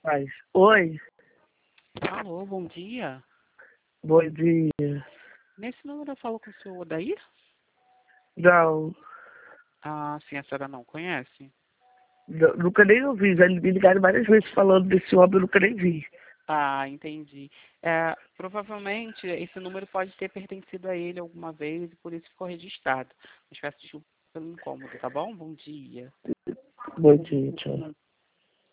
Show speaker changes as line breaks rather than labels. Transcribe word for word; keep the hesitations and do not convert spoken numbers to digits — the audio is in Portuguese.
Faz. Oi,
Alô, bom dia.
bom dia.
Nesse número eu falo com o senhor Odair?
Não,
Ah, sim, a senhora não conhece?
nu- nunca nem ouvi. Já me ligaram várias vezes falando desse homem, eu nunca nem vi.
Ah, entendi. É, provavelmente esse número pode ter pertencido a ele alguma vez e por isso ficou registrado. Mas peço desculpa pelo incômodo, tá bom? Bom dia.
Bom dia, tchau.